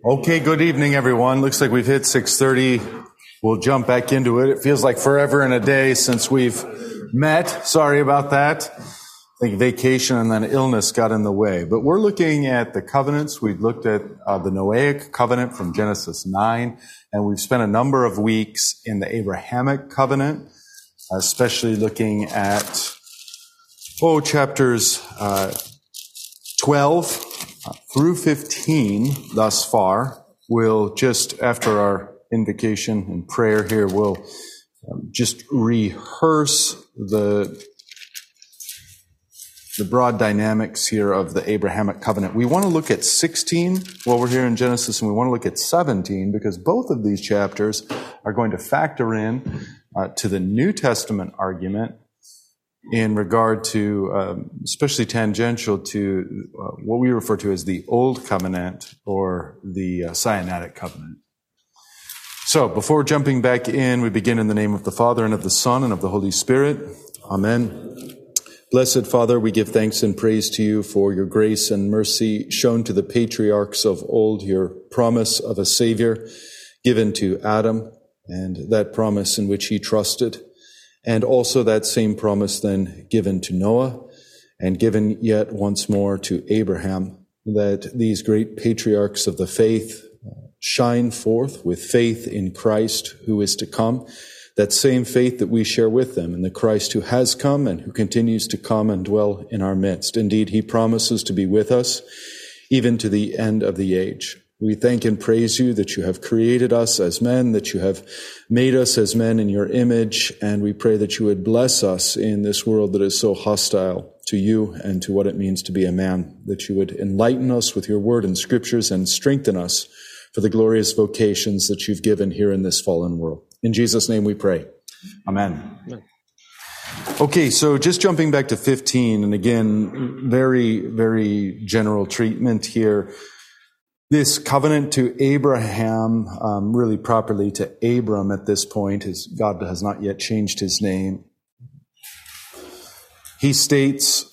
Okay, good evening, everyone. Looks like we've hit 6:30. We'll jump back into it. It feels like forever and a day since we've met. Sorry about that. I think vacation and then illness got in the way. But we're looking at the covenants. We've looked at the Noahic covenant from Genesis 9, and we've spent a number of weeks in the Abrahamic covenant, especially looking at chapters 12 through 15 thus far. We'll just, after our invocation and prayer here, we'll just rehearse the broad dynamics here of the Abrahamic covenant. We want to look at 16 while we're here in Genesis, and we want to look at 17 because both of these chapters are going to factor in to the New Testament argument in regard to, especially tangential to what we refer to as the Old Covenant or the Sinaitic Covenant. So, before jumping back in, we begin in the name of the Father, and of the Son, and of the Holy Spirit. Amen. Blessed Father, we give thanks and praise to you for your grace and mercy shown to the patriarchs of old, your promise of a Savior given to Adam, and that promise in which he trusted. And also that same promise then given to Noah and given yet once more to Abraham, that these great patriarchs of the faith shine forth with faith in Christ who is to come, that same faith that we share with them in the Christ who has come and who continues to come and dwell in our midst. Indeed, he promises to be with us even to the end of the age. We thank and praise you that you have created us as men, that you have made us as men in your image, and we pray that you would bless us in this world that is so hostile to you and to what it means to be a man, that you would enlighten us with your word and scriptures and strengthen us for the glorious vocations that you've given here in this fallen world. In Jesus' name we pray. Amen. Amen. Okay, so just jumping back to 15, and again, very, very general treatment here. This covenant to Abraham, really properly to Abram at this point, as God has not yet changed his name. He states,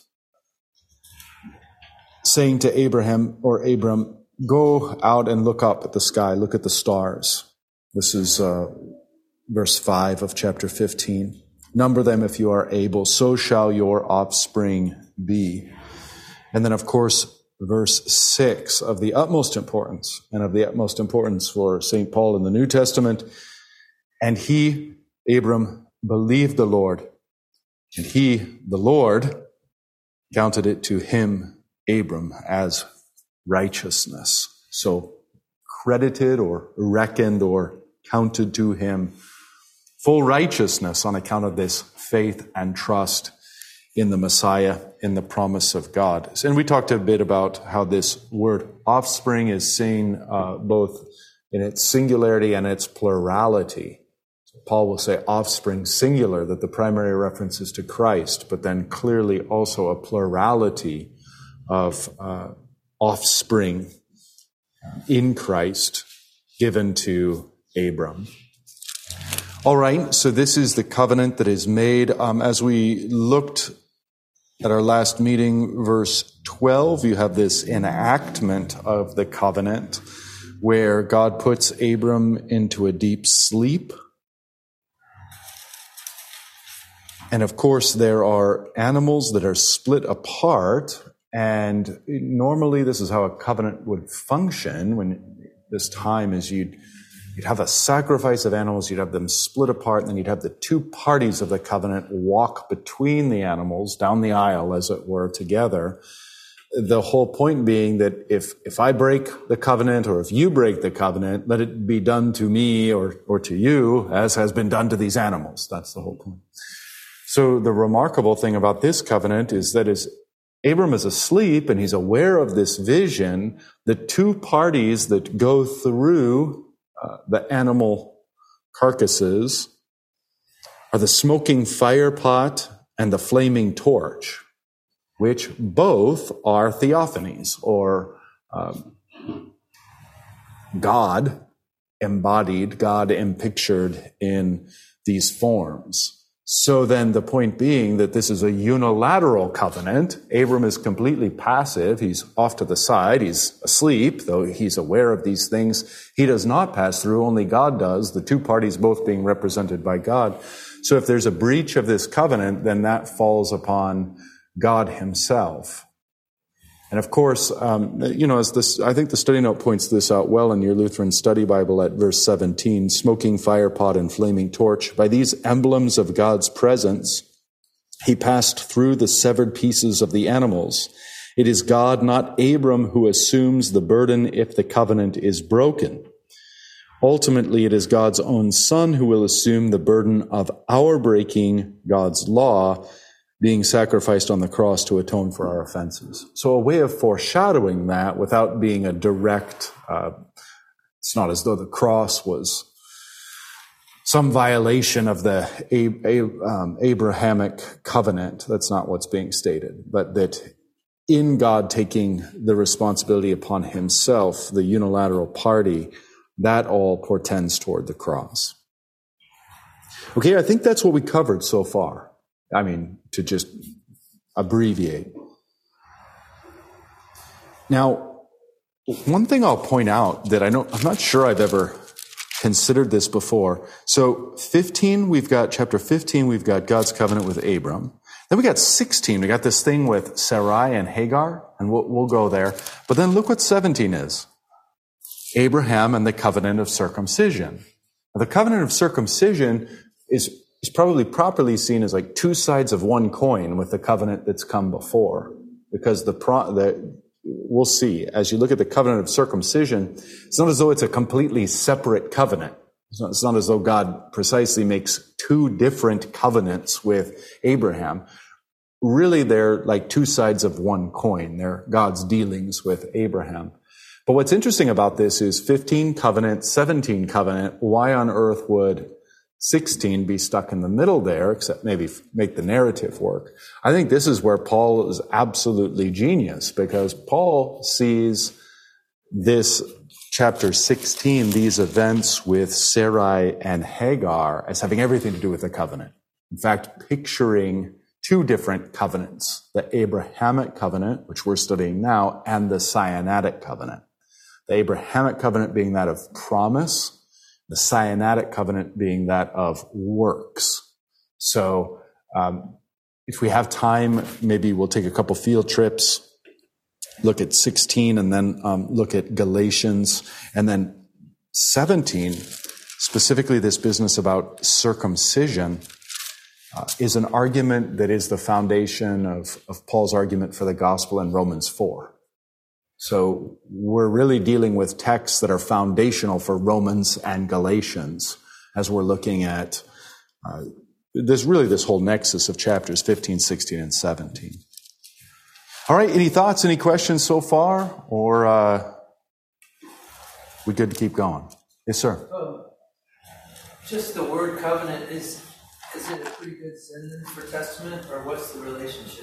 saying to Abraham, or Abram, go out and look up at the sky, look at the stars. This is verse 5 of chapter 15. Number them if you are able, so shall your offspring be. And then, of course, verse 6 of the utmost importance, and of the utmost importance for St. Paul in the New Testament. And he, Abram, believed the Lord, and he, the Lord, counted it to him, Abram, as righteousness. So credited or reckoned or counted to him full righteousness on account of this faith and trust in the Messiah, in the promise of God. And we talked a bit about how this word offspring is seen both in its singularity and its plurality. So Paul will say offspring singular, that the primary reference is to Christ, but then clearly also a plurality of offspring in Christ given to Abram. All right, so this is the covenant that is made. As we looked at our last meeting, verse 12, you have this enactment of the covenant where God puts Abram into a deep sleep. And of course, there are animals that are split apart. And normally this is how a covenant would function when this time is you'd have a sacrifice of animals, you'd have them split apart, and then you'd have the two parties of the covenant walk between the animals, down the aisle, as it were, together. The whole point being that if I break the covenant, or if you break the covenant, let it be done to me or to you as has been done to these animals. That's the whole point. So the remarkable thing about this covenant is that as Abram is asleep and he's aware of this vision, the two parties that go through the animal carcasses are the smoking fire pot and the flaming torch, which both are theophanies, or God embodied, God impictured in these forms. So then the point being that this is a unilateral covenant. Abram is completely passive. He's off to the side. He's asleep, though he's aware of these things. He does not pass through. Only God does, the two parties both being represented by God. So if there's a breach of this covenant, then that falls upon God himself. And of course, I think the study note points this out well in your Lutheran Study Bible at verse 17, smoking fire pot and flaming torch. By these emblems of God's presence, he passed through the severed pieces of the animals. It is God, not Abram, who assumes the burden if the covenant is broken. Ultimately, it is God's own Son who will assume the burden of our breaking God's law, being sacrificed on the cross to atone for our offenses. So a way of foreshadowing that without being a direct, it's not as though the cross was some violation of the Abrahamic covenant. That's not what's being stated. But that in God taking the responsibility upon himself, the unilateral party, that all portends toward the cross. Okay, I think that's what we covered so far. I mean, to just abbreviate. Now, one thing I'll point out that I'm not sure I've ever considered this before. So chapter 15, we've got God's covenant with Abram. Then we got 16, we got this thing with Sarai and Hagar, and we'll go there. But then look what 17 is. Abraham and the covenant of circumcision. Now, the covenant of circumcision is probably properly seen as like two sides of one coin with the covenant that's come before. Because we'll see, as you look at the covenant of circumcision, it's not as though it's a completely separate covenant. It's not as though God precisely makes two different covenants with Abraham. Really, they're like two sides of one coin. They're God's dealings with Abraham. But what's interesting about this is 15 covenant, 17 covenant. Why on earth would 16 be stuck in the middle there, except maybe make the narrative work? I think this is where Paul is absolutely genius, because Paul sees this chapter 16, these events with Sarai and Hagar, as having everything to do with the covenant. In fact, picturing two different covenants, the Abrahamic covenant, which we're studying now, and the Sinaitic covenant. The Abrahamic covenant being that of promise, the Sinaitic covenant being that of works. So if we have time, maybe we'll take a couple field trips, look at 16, and then look at Galatians, and then 17, specifically this business about circumcision, is an argument that is the foundation of Paul's argument for the gospel in Romans 4. So we're really dealing with texts that are foundational for Romans and Galatians as we're looking at this whole nexus of chapters 15, 16, and 17. All right, any thoughts, any questions so far? Or we good to keep going? Yes, sir. Just the word covenant, is it a pretty good synonym for testament, or what's the relationship?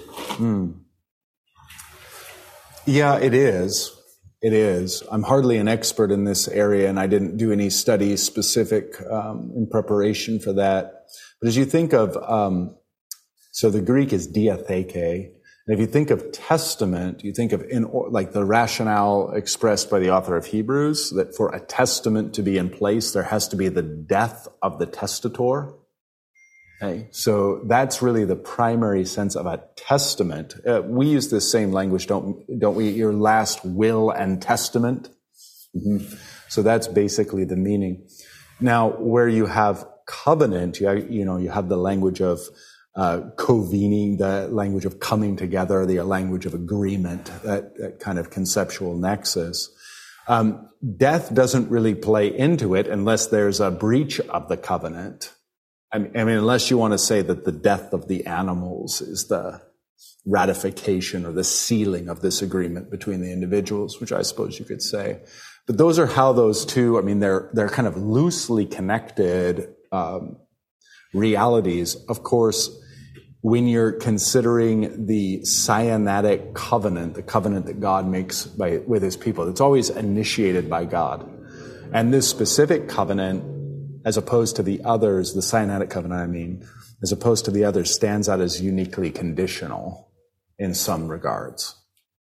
Yeah, it is. It is. I'm hardly an expert in this area, and I didn't do any studies specific in preparation for that. But as you think of, so the Greek is diatheke, and if you think of testament, you think of like the rationale expressed by the author of Hebrews, that for a testament to be in place, there has to be the death of the testator. Okay, so that's really the primary sense of a testament. We use this same language, don't we? Your last will and testament. Mm-hmm. So that's basically the meaning. Now, where you have covenant, you have the language of convening, the language of coming together, the language of agreement, that kind of conceptual nexus. Death doesn't really play into it unless there's a breach of the covenant. I mean, unless you want to say that the death of the animals is the ratification or the sealing of this agreement between the individuals, which I suppose you could say. But those are how those two, they're kind of loosely connected realities. Of course, when you're considering the Sinaitic covenant, the covenant that God makes with his people, it's always initiated by God. And this specific covenant, as opposed to the others, the Sinaitic covenant, as opposed to the other, stands out as uniquely conditional in some regards.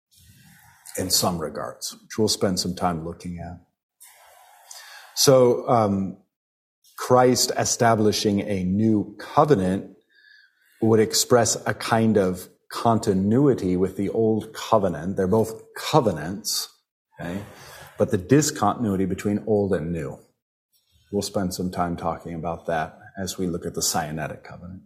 Which we'll spend some time looking at. So, Christ establishing a new covenant would express a kind of continuity with the old covenant. They're both covenants, okay? But the discontinuity between old and new. We'll spend some time talking about that as we look at the Sinaitic covenant.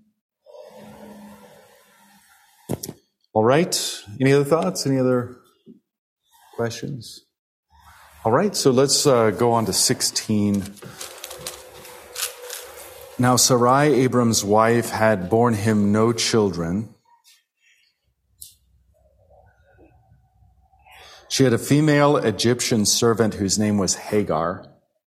All right. Any other thoughts? Any other questions? All right. So let's go on to 16. Now Sarai, Abram's wife, had borne him no children. She had a female Egyptian servant whose name was Hagar.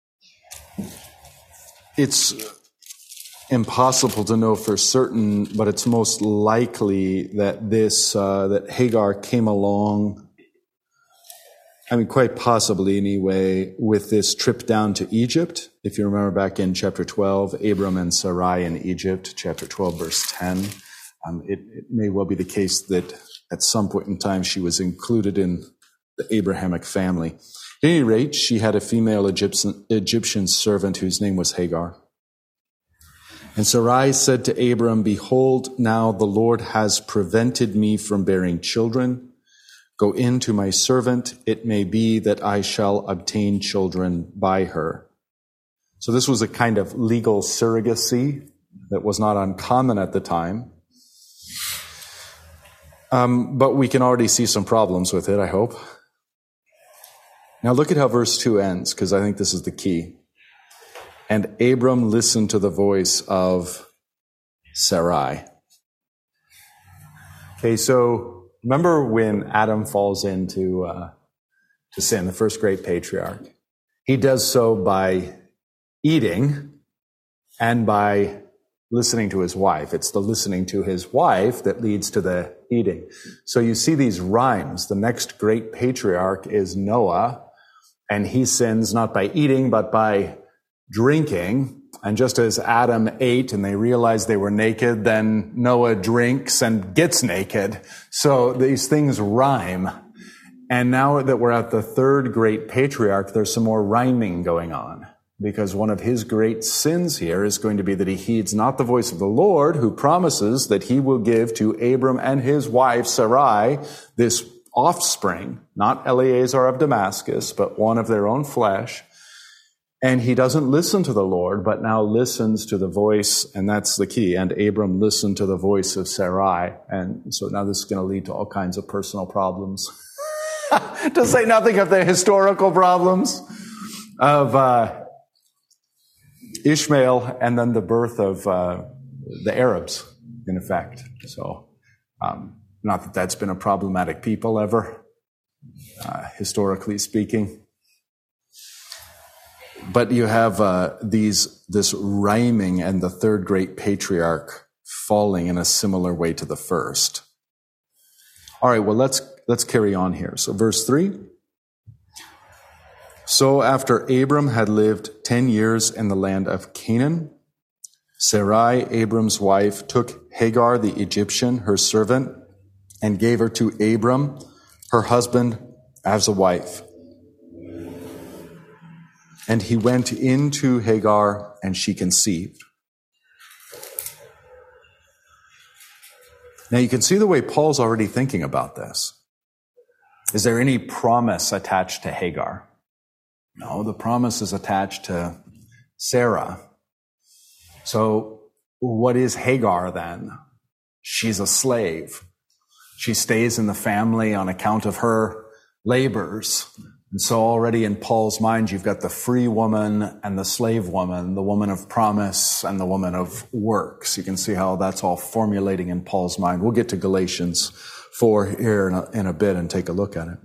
It's impossible to know for certain, but it's most likely that that Hagar came along, quite possibly anyway, with this trip down to Egypt. If you remember back in chapter 12, Abram and Sarai in Egypt, chapter 12, verse 10. It may well be the case that at some point in time she was included in the Abrahamic family. At any rate, she had a female Egyptian servant whose name was Hagar. And Sarai said to Abram, "Behold, now the Lord has prevented me from bearing children. Go in to my servant. It may be that I shall obtain children by her." So this was a kind of legal surrogacy that was not uncommon at the time. But we can already see some problems with it, I hope. Now look at how verse 2 ends, because I think this is the key. And Abram listened to the voice of Sarai. Okay, so remember when Adam falls into to sin, the first great patriarch? He does so by eating and by listening to his wife. It's the listening to his wife that leads to the eating. So you see these rhymes. The next great patriarch is Noah, and he sins not by eating, but by drinking. And just as Adam ate and they realized they were naked, then Noah drinks and gets naked. So these things rhyme. And now that we're at the third great patriarch, there's some more rhyming going on. Because one of his great sins here is going to be that he heeds not the voice of the Lord, who promises that he will give to Abram and his wife Sarai this offspring, not Eleazar of Damascus, but one of their own flesh. And he doesn't listen to the Lord, but now listens to the voice, and that's the key. And Abram listened to the voice of Sarai. And so now this is going to lead to all kinds of personal problems. To say nothing of the historical problems of Ishmael, and then the birth of the Arabs, in effect. So, not that that's been a problematic people ever, historically speaking. But you have this rhyming and the third great patriarch falling in a similar way to the first. All right, well, let's carry on here. So verse 3. So after Abram had lived 10 years in the land of Canaan, Sarai, Abram's wife, took Hagar the Egyptian, her servant, and gave her to Abram, her husband, as a wife. And he went into Hagar, and she conceived. Now you can see the way Paul's already thinking about this. Is there any promise attached to Hagar? No, the promise is attached to Sarah. So what is Hagar then? She's a slave. She stays in the family on account of her labors. And so already in Paul's mind, you've got the free woman and the slave woman, the woman of promise and the woman of works. You can see how that's all formulating in Paul's mind. We'll get to Galatians 4 here in a bit and take a look at it.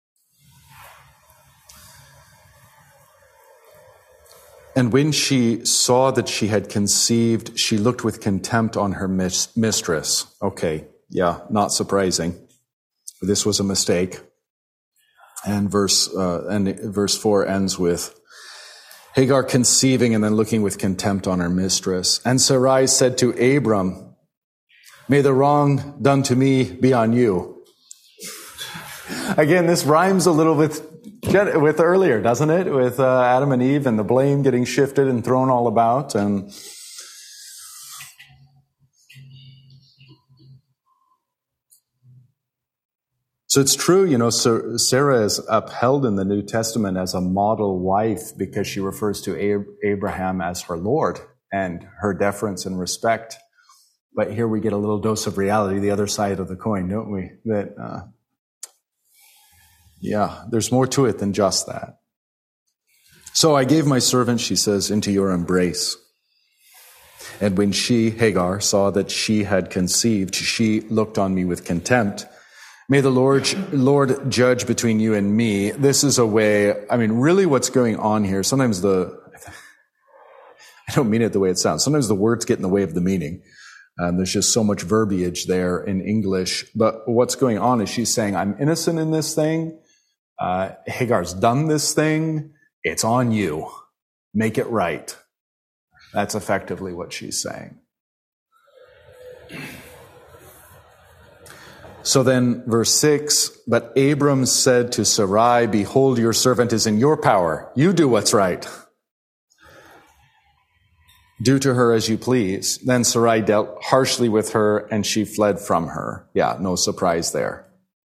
And when she saw that she had conceived, she looked with contempt on her mistress. Okay, yeah, not surprising. This was a mistake. And verse 4 ends with, Hagar conceiving and then looking with contempt on her mistress. And Sarai said to Abram, may the wrong done to me be on you. Again, this rhymes a little with earlier, doesn't it? With Adam and Eve and the blame getting shifted and thrown all about. And so it's true, Sarah is upheld in the New Testament as a model wife because she refers to Abraham as her Lord and her deference and respect. But here we get a little dose of reality, the other side of the coin, don't we? That, there's more to it than just that. So I gave my servant, she says, into your embrace. And when she, Hagar, saw that she had conceived, she looked on me with contempt. May the Lord judge between you and me. This is a way, really what's going on here, sometimes I don't mean it the way it sounds. Sometimes the words get in the way of the meaning. There's just so much verbiage there in English. But what's going on is she's saying, I'm innocent in this thing. Hagar's done this thing. It's on you. Make it right. That's effectively what she's saying. So then, verse 6, but Abram said to Sarai, behold, your servant is in your power. You do what's right. Do to her as you please. Then Sarai dealt harshly with her, and she fled from her. Yeah, no surprise there.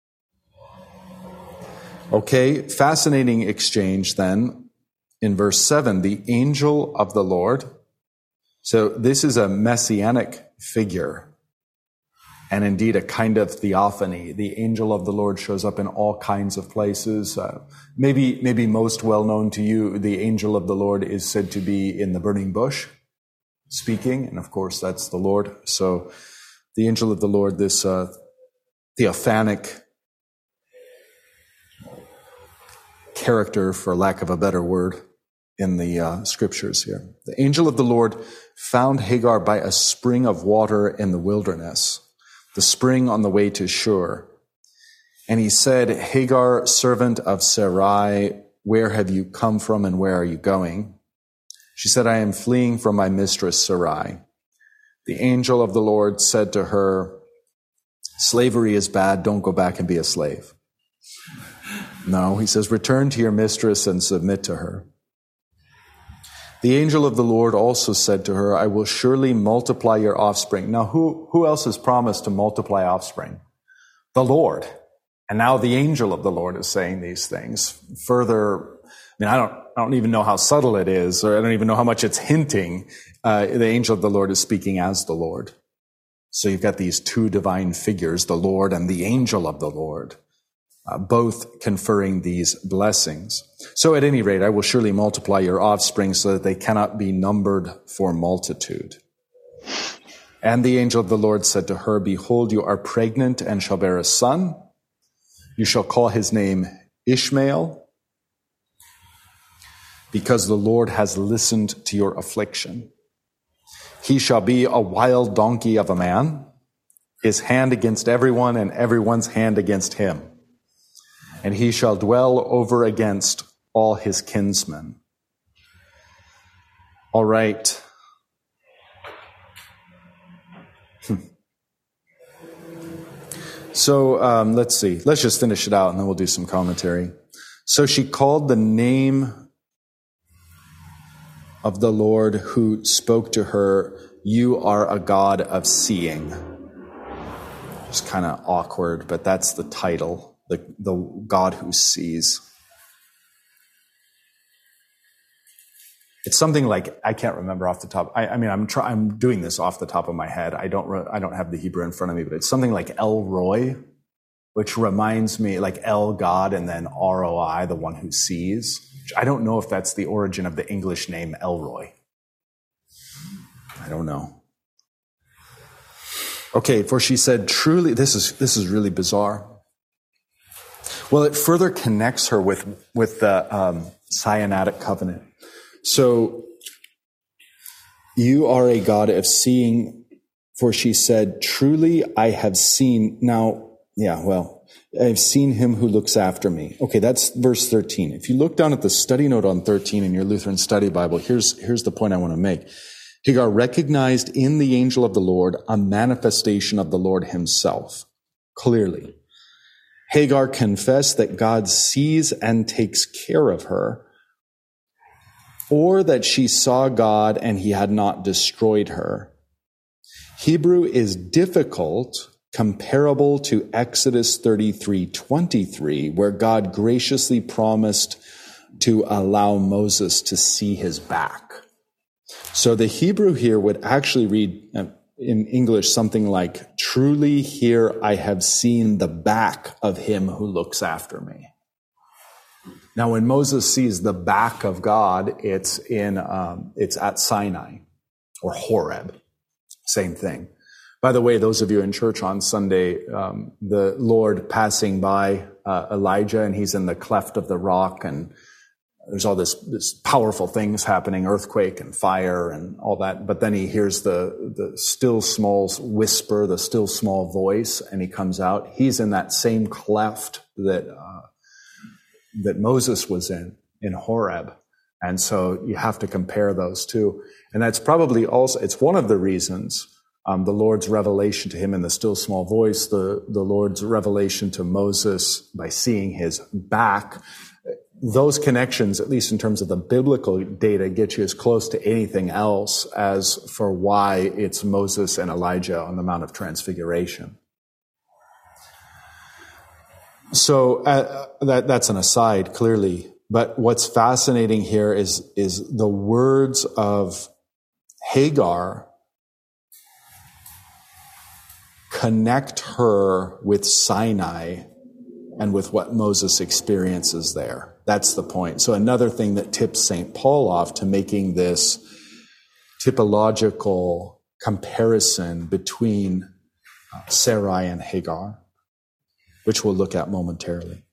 Okay, fascinating exchange then. In verse 7, the angel of the Lord. So this is a messianic figure. And indeed, a kind of theophany. The angel of the Lord shows up in all kinds of places. Maybe most well known to you, the angel of the Lord is said to be in the burning bush, speaking, and of course that's the Lord. So the angel of the Lord, this theophanic character, for lack of a better word, in the scriptures here. The angel of the Lord found Hagar by a spring of water in the wilderness, the spring on the way to Shur. And he said, Hagar, servant of Sarai, where have you come from and where are you going? She said, I am fleeing from my mistress Sarai. The angel of the Lord said to her, slavery is bad, don't go back and be a slave. No, he says, return to your mistress and submit to her. The angel of the Lord also said to her, I will surely multiply your offspring. Now, who else has promised to multiply offspring? The Lord. And now the angel of the Lord is saying these things. Further, I don't even know how subtle it is, or I don't even know how much it's hinting. The angel of the Lord is speaking as the Lord. So you've got these two divine figures, the Lord and the angel of the Lord, both conferring these blessings. So at any rate, I will surely multiply your offspring so that they cannot be numbered for multitude. And the angel of the Lord said to her, behold, you are pregnant and shall bear a son. You shall call his name Ishmael, because the Lord has listened to your affliction. He shall be a wild donkey of a man, his hand against everyone and everyone's hand against him. And he shall dwell over against all his kinsmen. All right. So let's see. Let's just finish it out and then we'll do some commentary. So she called the name of the Lord who spoke to her, you are a God of seeing. It's kind of awkward, but that's the title. The God who sees. It's something like, I can't remember off the top. I'm doing this off the top of my head. I don't have the Hebrew in front of me, but it's something like El Roy, which reminds me like El God and then ROI, the one who sees. I don't know if that's the origin of the English name Elroy. I don't know. Okay, for she said, truly, this is really bizarre. Well, it further connects her with the Sinaitic covenant. So, you are a God of seeing, for she said, truly I have seen. Now, I've seen him who looks after me. Okay, that's verse 13. If you look down at the study note on 13 in your Lutheran Study Bible, here's the point I want to make. Hagar recognized in the angel of the Lord a manifestation of the Lord himself, clearly. Hagar confessed that God sees and takes care of her, or that she saw God and he had not destroyed her. Hebrew is difficult, comparable to Exodus 33:23, where God graciously promised to allow Moses to see his back. So the Hebrew here would actually read in English something like, truly here I have seen the back of him who looks after me. Now, when Moses sees the back of God, it's at Sinai or Horeb. Same thing. By the way, those of you in church on Sunday, the Lord passing by Elijah, and he's in the cleft of the rock, and there's all this powerful things happening, earthquake and fire and all that. But then he hears the still small whisper, the still small voice, and he comes out. He's in that same cleft that Moses was in Horeb. And so you have to compare those two. And that's probably also, it's one of the reasons the Lord's revelation to him in the still small voice, the Lord's revelation to Moses by seeing his back. Those connections, at least in terms of the biblical data, get you as close to anything else as for why it's Moses and Elijah on the Mount of Transfiguration. So that's an aside, clearly. But what's fascinating here is the words of Hagar connect her with Sinai and with what Moses experiences there. That's the point. So another thing that tips St. Paul off to making this typological comparison between Sarai and Hagar, which we'll look at momentarily.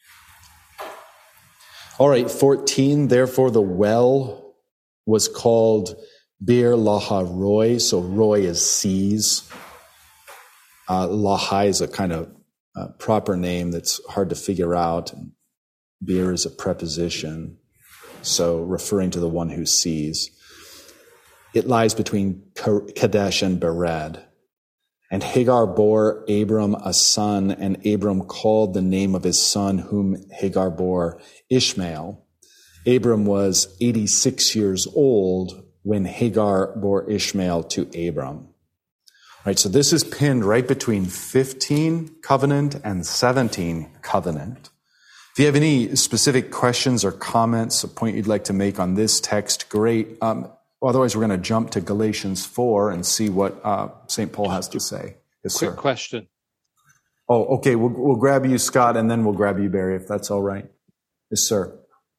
All right, 14, therefore the well was called Bir Lahai Roi, so Roi is seas. Lahai is a kind of proper name that's hard to figure out. Bir is a preposition, so referring to the one who sees. It lies between Kadesh and Bered. And Hagar bore Abram a son, and Abram called the name of his son, whom Hagar bore, Ishmael. Abram was 86 years old when Hagar bore Ishmael to Abram. Right, so this is pinned right between 15 covenant and 17 covenant. If you have any specific questions or comments, a point you'd like to make on this text, great. Otherwise, we're going to jump to Galatians 4 and see what St. Paul has to say. Yes, sir. Quick question. Oh, okay. We'll grab you, Scott, and then we'll grab you, Barry, if that's all right. Yes, sir.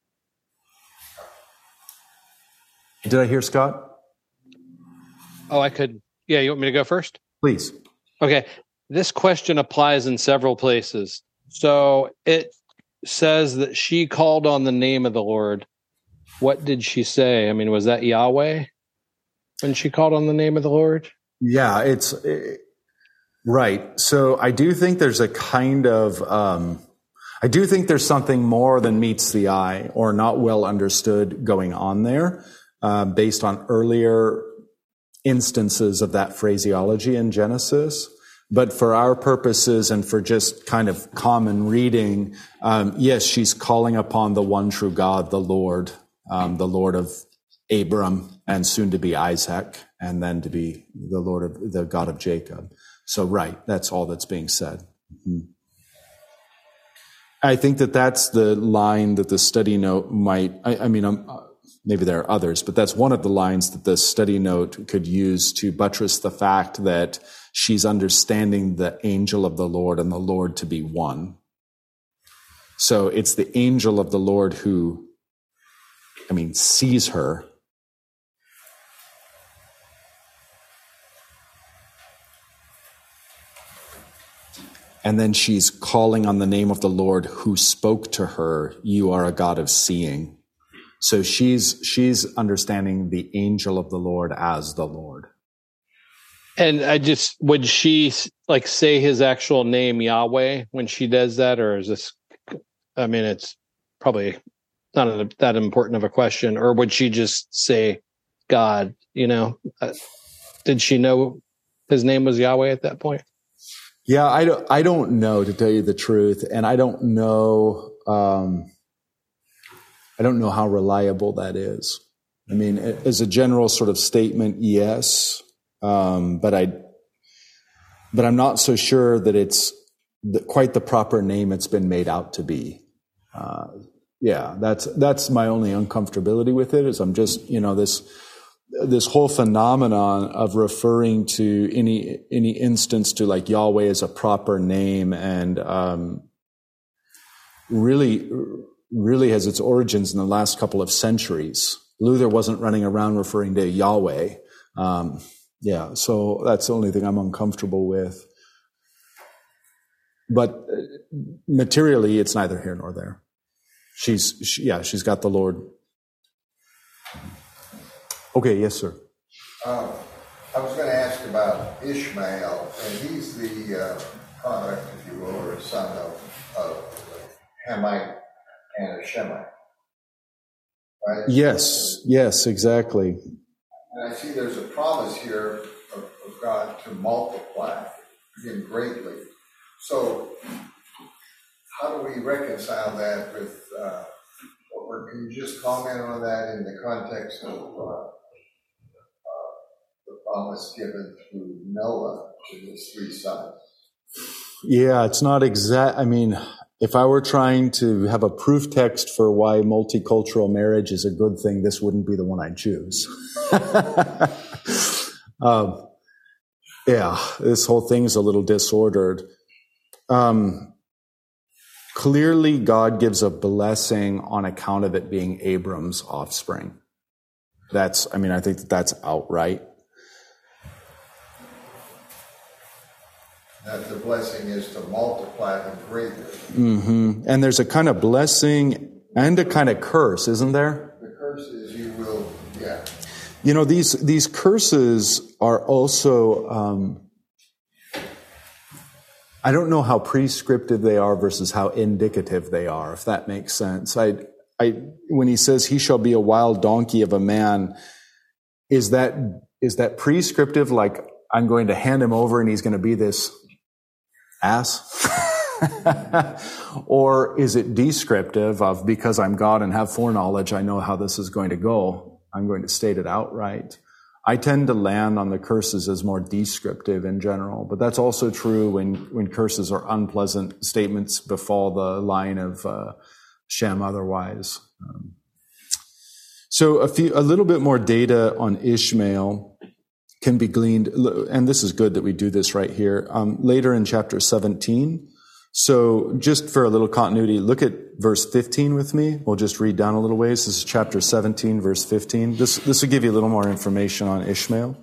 Did I hear Scott? Oh, I could. Yeah, you want me to go first? Please. Okay. This question applies in several places. So it says that she called on the name of the Lord. What did she say? I mean, was that Yahweh when she called on the name of the Lord? Yeah, it's right. So I do think there's a kind of, I do think there's something more than meets the eye or not well understood going on there, based on earlier instances of that phraseology in Genesis. But for our purposes and for just kind of common reading, yes, she's calling upon the one true God, the Lord of Abram and soon to be Isaac, and then to be the Lord of the God of Jacob. So, right, that's all that's being said. Mm-hmm. I think that's the line that the study note might, maybe there are others, but that's one of the lines that the study note could use to buttress the fact that she's understanding the angel of the Lord and the Lord to be one. So it's the angel of the Lord who, sees her. And then she's calling on the name of the Lord who spoke to her, you are a God of seeing. So she's understanding the angel of the Lord as the Lord. And would she like say his actual name Yahweh when she does that, or is this? I mean, it's probably not that important of a question. Or would she just say God? Did she know his name was Yahweh at that point? Yeah, I don't know, to tell you the truth, and I don't know. I don't know how reliable that is. I mean, as a general sort of statement, yes, but I'm not so sure that it's quite the proper name it's been made out to be. Yeah, that's my only uncomfortability with it. Is I'm just this whole phenomenon of referring to any instance to like Yahweh as a proper name, and really has its origins in the last couple of centuries. Luther wasn't running around referring to Yahweh. So that's the only thing I'm uncomfortable with. But materially, it's neither here nor there. She's got the Lord. Okay, yes, sir. I was going to ask about Ishmael, and he's the product, if you will, or a son of Hamite and a Shemite, right? Yes, exactly. And I see there's a promise here of God to multiply him greatly. So how do we reconcile that with can you just comment on that in the context of the promise given through Noah to his 3 sons? Yeah, it's not exact. I mean, if I were trying to have a proof text for why multicultural marriage is a good thing, this wouldn't be the one I'd choose. This whole thing is a little disordered. Clearly, God gives a blessing on account of it being Abram's offspring. I think that's outright. That the blessing is to multiply them greatly. Mm-hmm. And there's a kind of blessing and a kind of curse, isn't there? The curse is you will, yeah. These curses are also, I don't know how prescriptive they are versus how indicative they are, if that makes sense. When he says he shall be a wild donkey of a man, is that prescriptive, like I'm going to hand him over and he's going to be this ass? Or is it descriptive of, because I'm God and have foreknowledge, I know how this is going to go, I'm going to state it outright? I tend to land on the curses as more descriptive in general, but that's also true when curses or unpleasant statements befall the line of Shem otherwise. So a little bit more data on Ishmael can be gleaned, and this is good that we do this right here, later in chapter 17. So just for a little continuity, look at verse 15 with me. We'll just read down a little ways. This is chapter 17, verse 15. This will give you a little more information on Ishmael.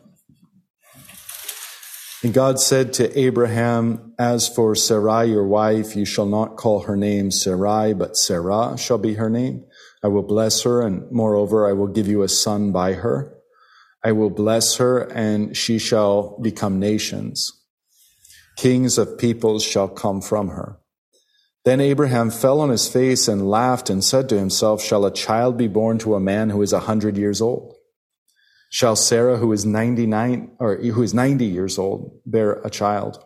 And God said to Abraham, as for Sarai, your wife, you shall not call her name Sarai, but Sarah shall be her name. I will bless her, and moreover, I will give you a son by her. I will bless her, and she shall become nations. Kings of peoples shall come from her. Then Abraham fell on his face and laughed and said to himself, shall a child be born to a man who is 100 years old? Shall Sarah, who is 90 years old, bear a child?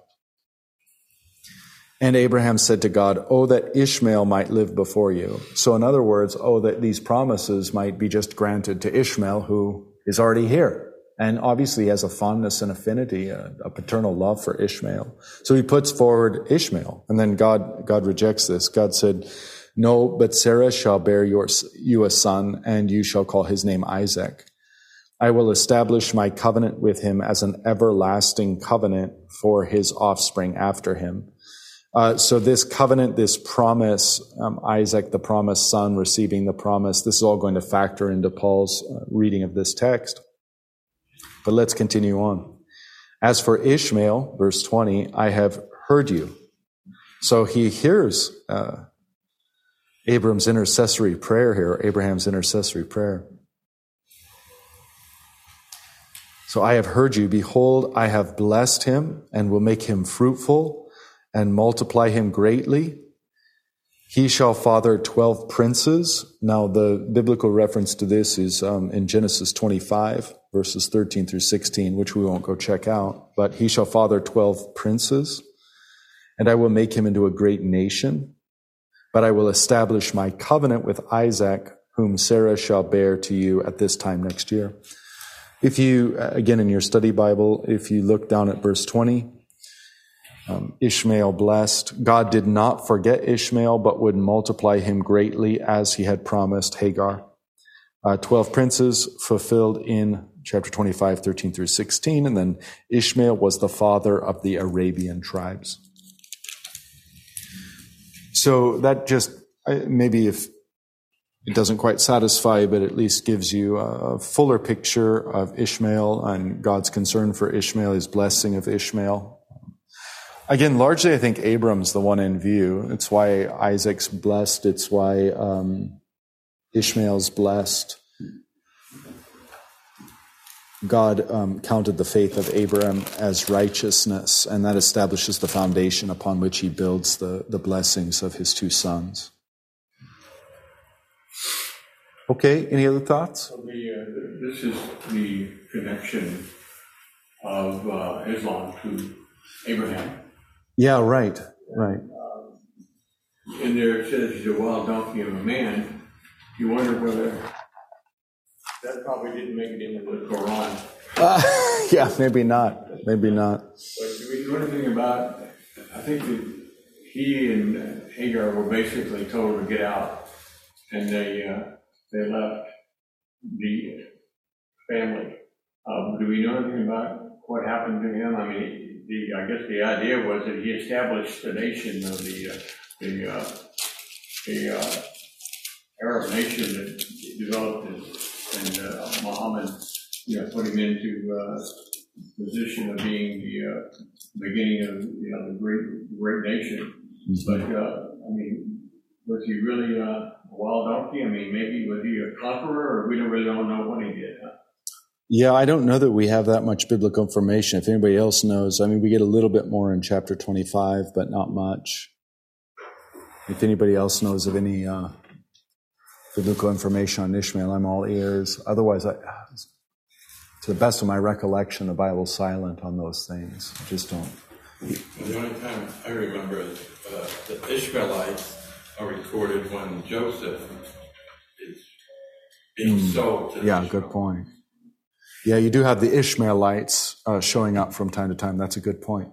And Abraham said to God, oh, that Ishmael might live before you. So in other words, oh, that these promises might be just granted to Ishmael, who is already here. And obviously he has a fondness and affinity, a paternal love for Ishmael. So he puts forward Ishmael. And then God rejects this. God said, no, but Sarah shall bear you a son, and you shall call his name Isaac. I will establish my covenant with him as an everlasting covenant for his offspring after him. So this covenant, this promise, Isaac, the promised son, receiving the promise, this is all going to factor into Paul's reading of this text. But let's continue on. As for Ishmael, verse 20, I have heard you. So he hears Abraham's intercessory prayer here. So So I have heard you. Behold, I have blessed him and will make him fruitful and multiply him greatly. He shall father 12 princes. Now, the biblical reference to this is in Genesis 25, verses 13 through 16, which we won't go check out. But he shall father 12 princes, and I will make him into a great nation. But I will establish my covenant with Isaac, whom Sarah shall bear to you at this time next year. If you, again, in your study Bible, if you look down at verse 20, Ishmael blessed. God did not forget Ishmael, but would multiply him greatly as he had promised Hagar. 12 princes fulfilled in chapter 25, 13 through 16. And then Ishmael was the father of the Arabian tribes. So that just, maybe if it doesn't quite satisfy, but at least gives you a fuller picture of Ishmael and God's concern for Ishmael, his blessing of Ishmael. Again, largely, I think Abram's the one in view. It's why Isaac's blessed. It's why Ishmael's blessed. God counted the faith of Abraham as righteousness, and that establishes the foundation upon which he builds the blessings of his two sons. Okay, any other thoughts? This is the connection of Islam to Abraham. Yeah, right. In there it says he's a wild donkey of a man. You wonder whether that probably didn't make it into the Quran. Yeah, maybe not. But do we know anything about, I think that he and Hagar were basically told to get out, and they left the family. Do we know anything about what happened to him? I mean, I guess the idea was that he established the nation of the Arab nation that developed, and Muhammad, put him into position of being the beginning of the great nation. But I mean, was he really a wild donkey? I mean, maybe was he a conqueror, or we don't really know what he did? Huh? Yeah, I don't know that we have that much biblical information. If anybody else knows, I mean, we get a little bit more in chapter 25, but not much. If anybody else knows of any biblical information on Ishmael, I'm all ears. Otherwise, to the best of my recollection, the Bible's silent on those things. I just don't. The only time I remember is the Ishmaelites are recorded when Joseph is being sold to Yeah, good point. Yeah, you do have the Ishmaelites showing up from time to time. That's a good point.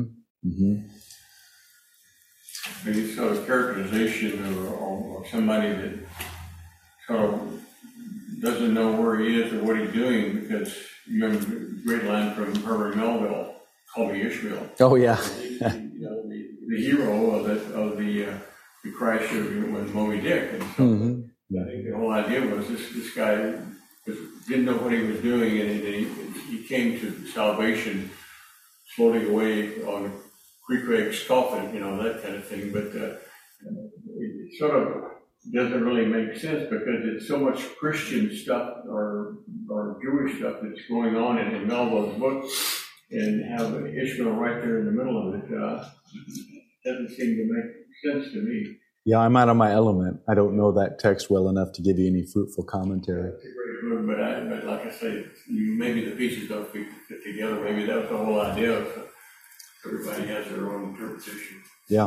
Maybe sort of characterization or somebody that sort of doesn't know where he is or what he's doing, because you remember the great line from Herbert Melville, "Call me Ishmael." Oh, yeah. the hero of the crash with Moby Dick. And so I think the whole idea was this guy didn't know what he was doing, and he came to salvation floating away on Creek's coffin, that kind of thing. But it sort of doesn't really make sense, because it's so much Christian stuff or Jewish stuff that's going on in Melville's book, and have Ishmael right there in the middle of it doesn't seem to make sense to me. Yeah, I'm out of my element. I don't know that text well enough to give you any fruitful commentary. It's a great book, but like I say, maybe the pieces don't fit together. Maybe that's the whole idea. Everybody has their own interpretation. Yeah.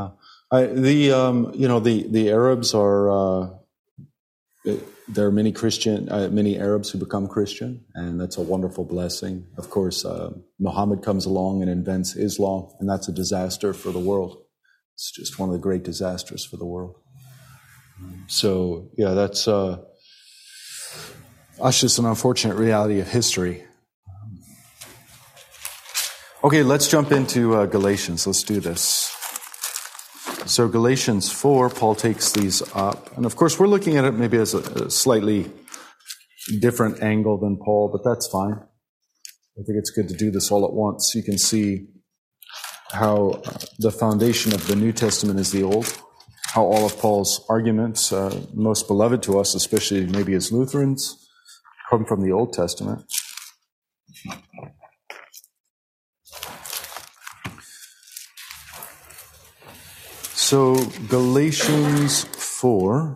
The Arabs are. There are many Arabs who become Christian, and that's a wonderful blessing. Of course, Muhammad comes along and invents Islam, and that's a disaster for the world. It's just one of the great disasters for the world. So, yeah, that's just an unfortunate reality of history. Okay, let's jump into Galatians. Let's do this. So Galatians 4, Paul takes these up. And of course, we're looking at it maybe as a slightly different angle than Paul, but that's fine. I think it's good to do this all at once. You can see how the foundation of the New Testament is the Old, how all of Paul's arguments, most beloved to us, especially maybe as Lutherans, come from the Old Testament. So Galatians 4.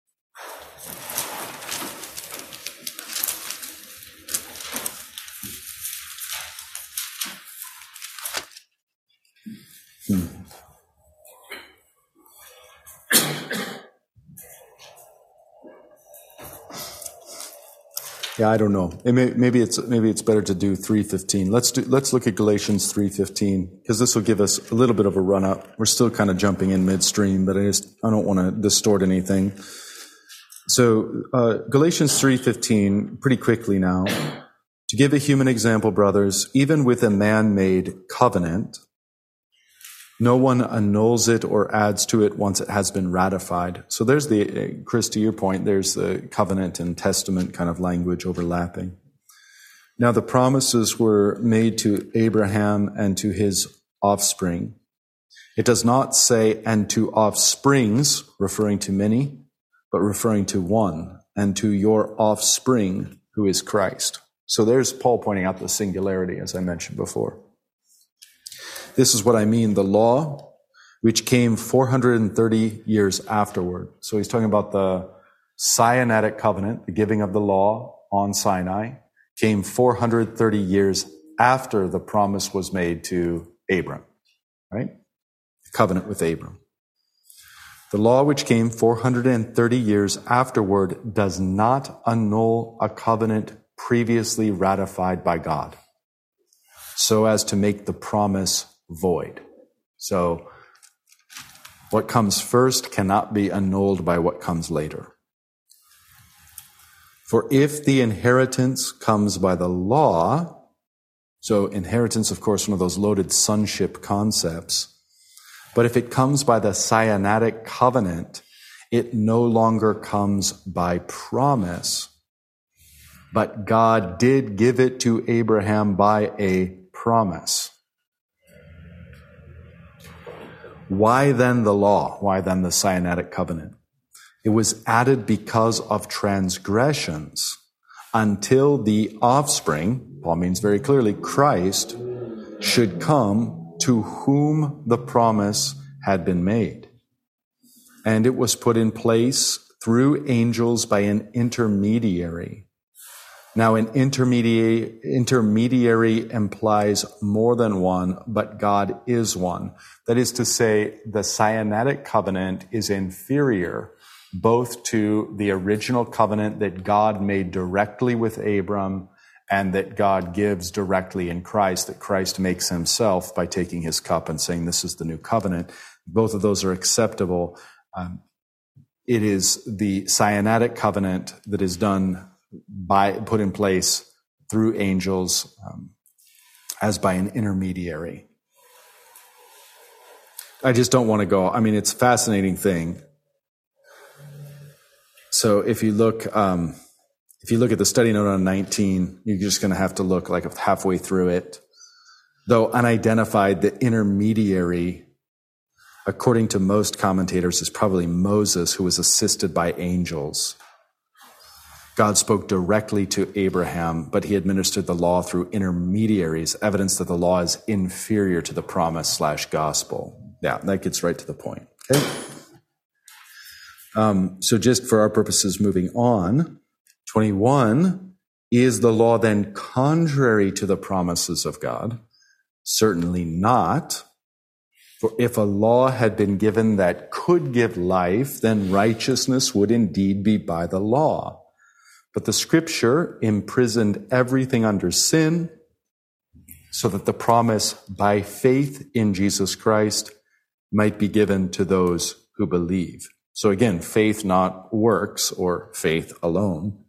Yeah, I don't know. Maybe it's better to do 3:15. Let's look at Galatians 3:15 because this will give us a little bit of a run up. We're still kind of jumping in midstream, but I don't want to distort anything. So Galatians 3:15, pretty quickly now. To give a human example, brothers, even with a man-made covenant, no one annuls it or adds to it once it has been ratified. So there's Chris, to your point, there's the covenant and testament kind of language overlapping. Now the promises were made to Abraham and to his offspring. It does not say, and to offsprings, referring to many, but referring to one, and to your offspring, who is Christ. So there's Paul pointing out the singularity, as I mentioned before. This is what I mean, the law, which came 430 years afterward. So he's talking about the Sinaitic covenant, the giving of the law on Sinai, came 430 years after the promise was made to Abram, right? The covenant with Abram. The law which came 430 years afterward does not annul a covenant previously ratified by God, so as to make the promise void. So what comes first cannot be annulled by what comes later. For if the inheritance comes by the law, so inheritance, of course, one of those loaded sonship concepts, but if it comes by the Sinaitic covenant, it no longer comes by promise, but God did give it to Abraham by a promise. Why then the law? Why then the Sinaitic covenant? It was added because of transgressions until the offspring, Paul means very clearly, Christ, should come to whom the promise had been made. And it was put in place through angels by an intermediary. Now, an intermediary implies more than one, but God is one. That is to say, the Sinaitic covenant is inferior both to the original covenant that God made directly with Abram and that God gives directly in Christ, that Christ makes himself by taking his cup and saying, this is the new covenant. Both of those are acceptable. It is the Sinaitic covenant that is put in place through angels as by an intermediary. I just don't want to go. I mean, it's a fascinating thing. So if you look at the study note on 19, you're just going to have to look like halfway through it. Though unidentified, the intermediary, according to most commentators, is probably Moses, who was assisted by angels. God spoke directly to Abraham, but he administered the law through intermediaries, evidence that the law is inferior to the promise/gospel. Yeah, that gets right to the point. Okay. So just for our purposes, moving on, 21, is the law then contrary to the promises of God? Certainly not. For if a law had been given that could give life, then righteousness would indeed be by the law. But the scripture imprisoned everything under sin so that the promise by faith in Jesus Christ might be given to those who believe. So again, faith not works or faith alone.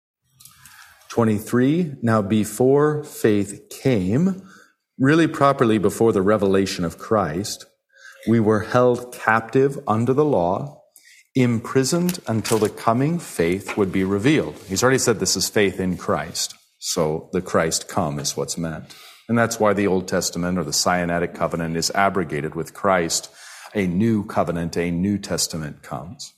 23, now before faith came, really properly before the revelation of Christ, we were held captive under the law, imprisoned until the coming faith would be revealed. He's already said this is faith in Christ. So the Christ come is what's meant. And that's why the Old Testament or the Sinaitic covenant is abrogated with Christ. A new covenant, a New Testament comes.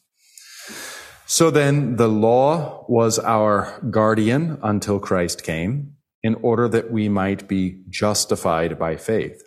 So then the law was our guardian until Christ came. in order that we might be justified by faith.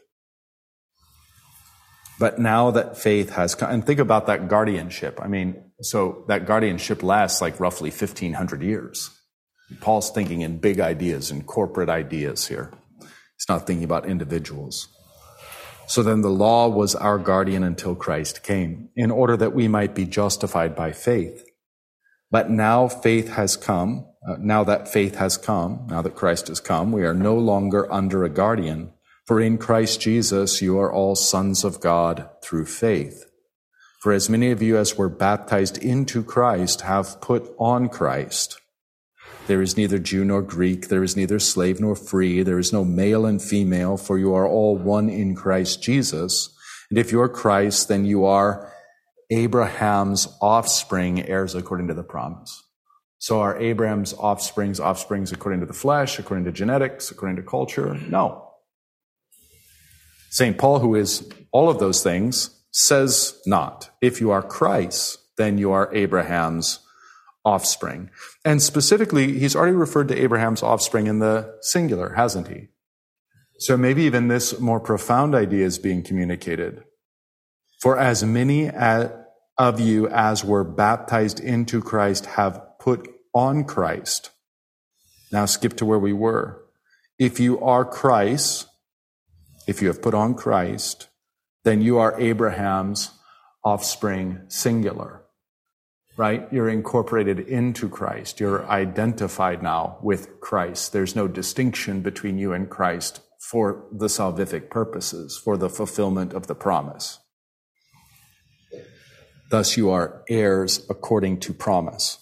But now that faith has come, and think about that guardianship. I mean, so that guardianship lasts like roughly 1,500 years. Paul's thinking in big ideas and corporate ideas here. He's not thinking about individuals. So then the law was our guardian until Christ came, in order that we might be justified by faith. But now faith has come. Now that faith has come, now that Christ has come, we are no longer under a guardian. For in Christ Jesus, you are all sons of God through faith. For as many of you as were baptized into Christ have put on Christ. There is neither Jew nor Greek, there is neither slave nor free, there is no male and female, for you are all one in Christ Jesus. And if you are Christ, then you are Abraham's offspring, heirs according to the promise. So are Abraham's offsprings according to the flesh, according to genetics, according to culture? No. St. Paul, who is all of those things, says not. If you are Christ, then you are Abraham's offspring. And specifically, he's already referred to Abraham's offspring in the singular, hasn't he? So maybe even this more profound idea is being communicated. For as many of you as were baptized into Christ have put on Christ. Now skip to where we were. If you are Christ, if you have put on Christ, then you are Abraham's offspring, singular, right? You're incorporated into Christ. You're identified now with Christ. There's no distinction between you and Christ for the salvific purposes, for the fulfillment of the promise. Thus you are heirs according to promise.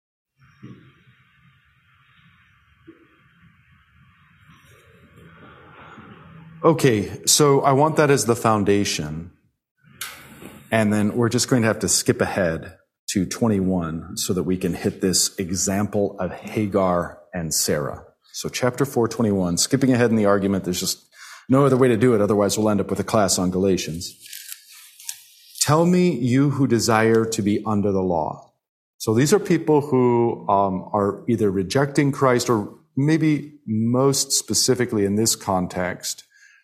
Okay, so I want that as the foundation. And then we're just going to have to skip ahead to 21 so that we can hit this example of Hagar and Sarah. So chapter 4:21, skipping ahead in the argument, there's just no other way to do it, otherwise we'll end up with a class on Galatians. Tell me, you who desire to be under the law. So these are people who are either rejecting Christ or maybe most specifically in this context,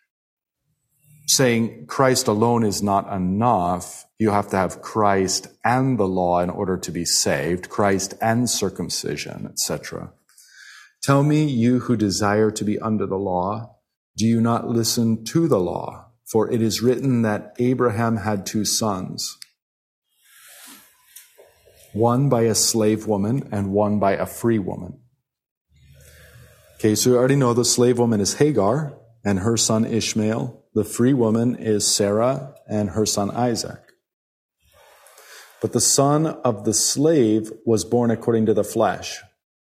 saying Christ alone is not enough. You have to have Christ and the law in order to be saved, Christ and circumcision, etc. Tell me, you who desire to be under the law, do you not listen to the law? For it is written that Abraham had 2 sons, one by a slave woman and one by a free woman. Okay, so you already know the slave woman is Hagar and her son Ishmael. The free woman is Sarah and her son Isaac. But the son of the slave was born according to the flesh.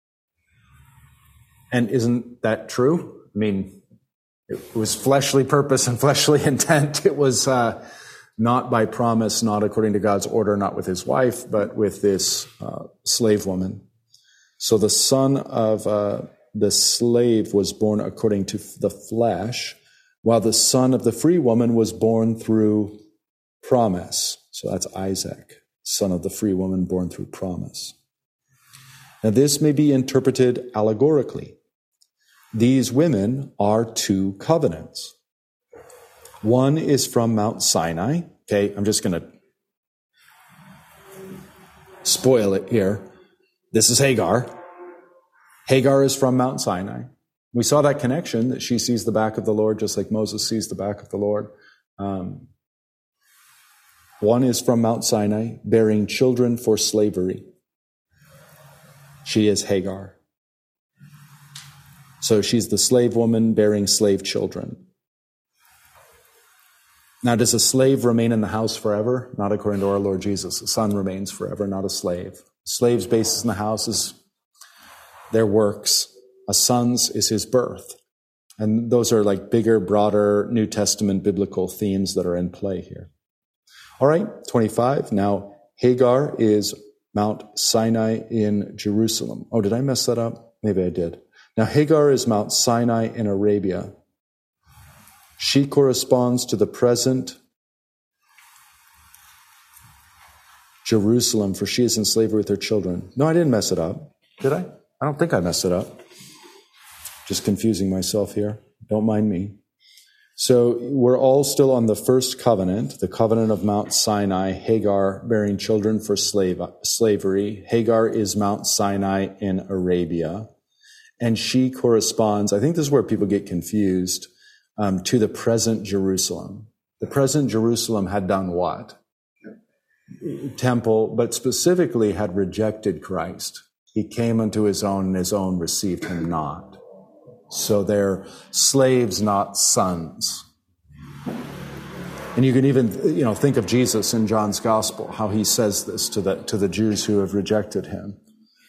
And isn't that true? I mean, it was fleshly purpose and fleshly intent. It was not by promise, not according to God's order, not with his wife, but with this slave woman. So the son of the slave was born according to the flesh, while the son of the free woman was born through promise. So that's Isaac, son of the free woman born through promise. Now this may be interpreted allegorically. These women are 2 covenants. One is from Mount Sinai. Okay, I'm just going to spoil it here. This is Hagar. Hagar is from Mount Sinai. We saw that connection, that she sees the back of the Lord just like Moses sees the back of the Lord. One is from Mount Sinai, bearing children for slavery. She is Hagar. So she's the slave woman bearing slave children. Now, does a slave remain in the house forever? Not according to our Lord Jesus. A son remains forever, not a slave. Slave's basis in the house is their works. A son's is his birth. And those are like bigger, broader New Testament biblical themes that are in play here. All right, 25. Now, Hagar is Mount Sinai in Jerusalem. Oh, did I mess that up? Maybe I did. Now, Hagar is Mount Sinai in Arabia. She corresponds to the present Jerusalem, for she is in slavery with her children. No, I didn't mess it up. Did I? I don't think I messed it up. Just confusing myself here. Don't mind me. So we're all still on the first covenant, the covenant of Mount Sinai, Hagar bearing children for slavery. Hagar is Mount Sinai in Arabia. And she corresponds, I think this is where people get confused, to the present Jerusalem. The present Jerusalem had done what? Temple, but specifically had rejected Christ. He came unto his own, and his own received him not. So they're slaves, not sons. And you can even, think of Jesus in John's gospel, how he says this to the Jews who have rejected him.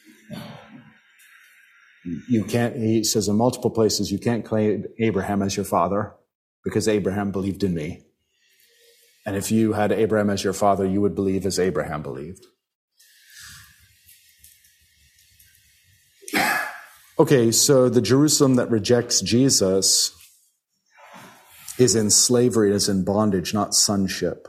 He says in multiple places, you can't claim Abraham as your father because Abraham believed in me. And if you had Abraham as your father, you would believe as Abraham believed. Okay, so the Jerusalem that rejects Jesus is in slavery, is in bondage, not sonship.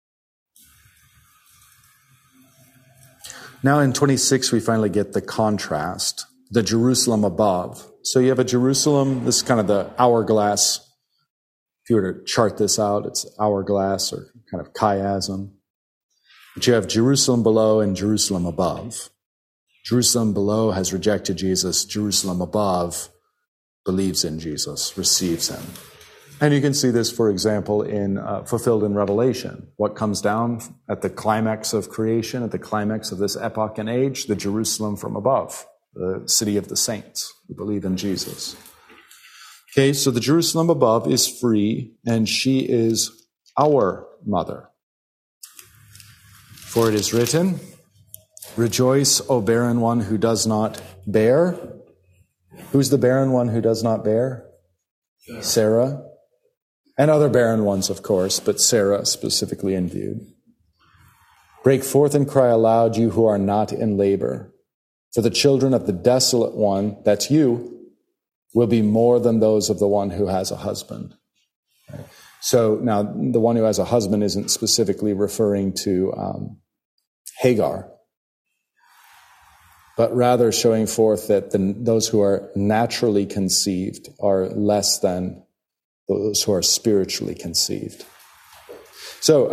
Now in 26, we finally get the contrast, the Jerusalem above. So you have a Jerusalem, this is kind of the hourglass. If you were to chart this out, it's hourglass or kind of chiasm. But you have Jerusalem below and Jerusalem above. Jerusalem below has rejected Jesus. Jerusalem above believes in Jesus, receives him. And you can see this, for example, fulfilled in Revelation. What comes down at the climax of creation, at the climax of this epoch and age? The Jerusalem from above, the city of the saints who believe in Jesus. Okay, so the Jerusalem above is free, and she is our mother. For it is written, rejoice, O barren one who does not bear. Who's the barren one who does not bear? Sarah. And other barren ones, of course, but Sarah specifically in view. Break forth and cry aloud, you who are not in labor. For the children of the desolate one, that's you, will be more than those of the one who has a husband. So now the one who has a husband isn't specifically referring to Hagar, but rather showing forth that those who are naturally conceived are less than those who are spiritually conceived. So,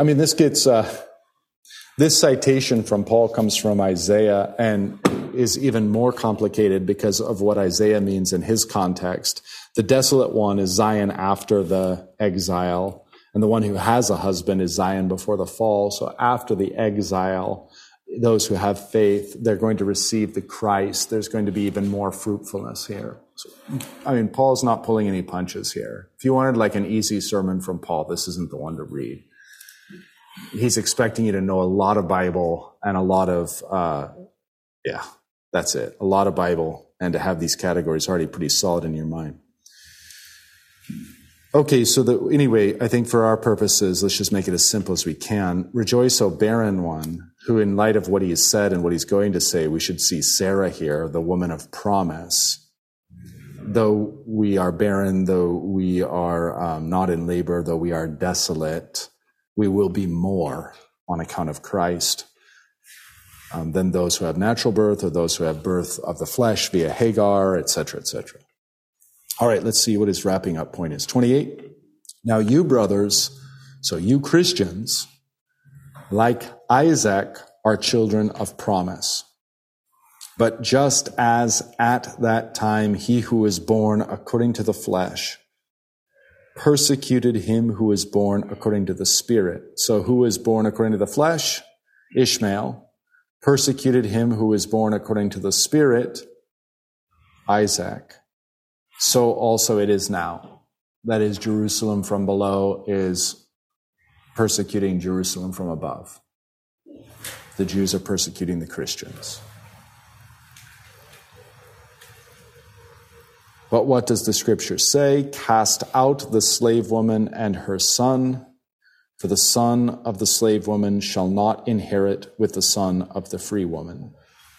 this citation from Paul comes from Isaiah and is even more complicated because of what Isaiah means in his context. The desolate one is Zion after the exile, and the one who has a husband is Zion before the fall. So after the exile, those who have faith, they're going to receive the Christ. There's going to be even more fruitfulness here. So, Paul's not pulling any punches here. If you wanted like an easy sermon from Paul, this isn't the one to read. He's expecting you to know a lot of Bible and a lot of, that's it. A lot of Bible, and to have these categories already pretty solid in your mind. Okay, so anyway, I think for our purposes, let's just make it as simple as we can. Rejoice, O barren one, who in light of what he has said and what he's going to say, we should see Sarah here, the woman of promise. Though we are barren, though we are not in labor, though we are desolate, we will be more on account of Christ than those who have natural birth or those who have birth of the flesh via Hagar, etc., etc. All right, let's see what his wrapping up point is. 28. Now you brothers, so you Christians, like Isaac, are children of promise. But just as at that time he who was born according to the flesh persecuted him who was born according to the Spirit. So who was born according to the flesh? Ishmael. Persecuted him who was born according to the Spirit? Isaac. So also it is now. That is, Jerusalem from below is persecuting Jerusalem from above. The Jews are persecuting the Christians. But what does the scripture say? Cast out the slave woman and her son, for the son of the slave woman shall not inherit with the son of the free woman.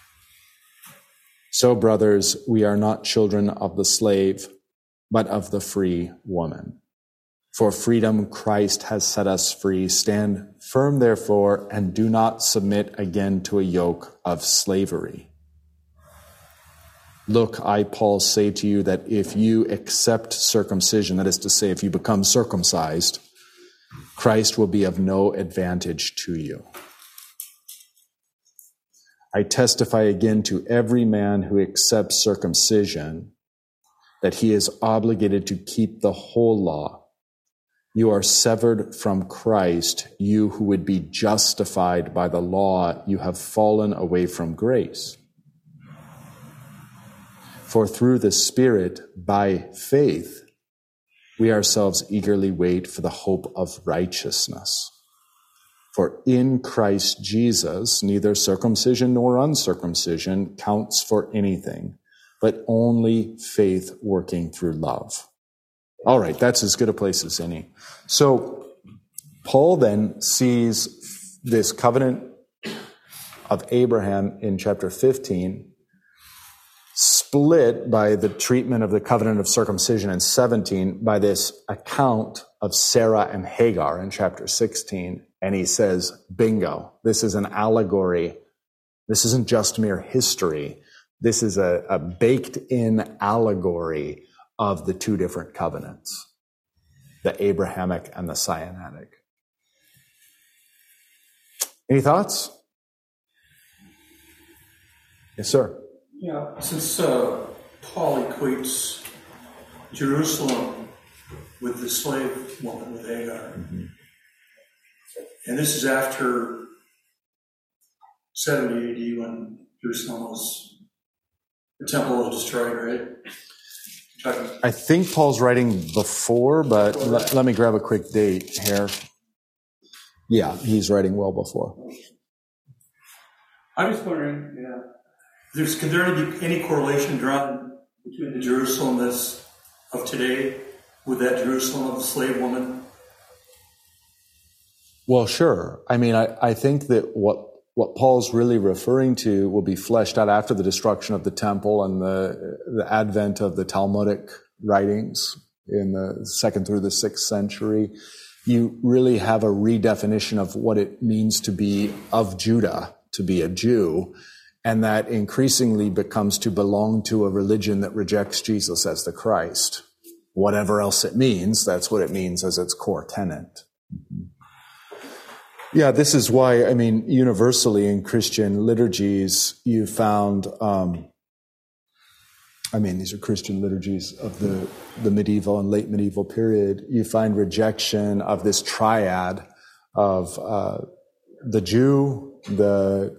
So, brothers, we are not children of the slave, but of the free woman. For freedom Christ has set us free. Stand firm, therefore, and do not submit again to a yoke of slavery. Look, I, Paul, say to you that if you accept circumcision, that is to say, if you become circumcised, Christ will be of no advantage to you. I testify again to every man who accepts circumcision that he is obligated to keep the whole law. You are severed from Christ, you who would be justified by the law. You have fallen away from grace. For through the Spirit, by faith, we ourselves eagerly wait for the hope of righteousness. For in Christ Jesus, neither circumcision nor uncircumcision counts for anything, but only faith working through love. All right, that's as good a place as any. So Paul then sees this covenant of Abraham in chapter 15 split by the treatment of the covenant of circumcision in 17 by this account of Sarah and Hagar in chapter 16. And he says, bingo, this is an allegory. This isn't just mere history. This is a baked-in allegory of the two different covenants, the Abrahamic and the Sinaitic. Any thoughts? Yes, sir. Yeah, since Paul equates Jerusalem with the slave woman with Hagar, and this is after 70 AD when Jerusalem the temple was destroyed, right? I think Paul's writing before, but let me grab a quick date here. Yeah, he's writing well before. I'm just wondering, could there be any correlation drawn between the Jerusalem of today with that Jerusalem of the slave woman? Well, sure. I mean, I think that what Paul's really referring to will be fleshed out after the destruction of the temple and the advent of the Talmudic writings in the 2nd through the 6th century. You really have a redefinition of what it means to be of Judah, to be a Jew, and that increasingly becomes to belong to a religion that rejects Jesus as the Christ. Whatever else it means, that's what it means as its core tenet. Yeah, this is why, I mean, universally in Christian liturgies, you found, these are Christian liturgies of the medieval and late medieval period. You find rejection of this triad of the Jew, the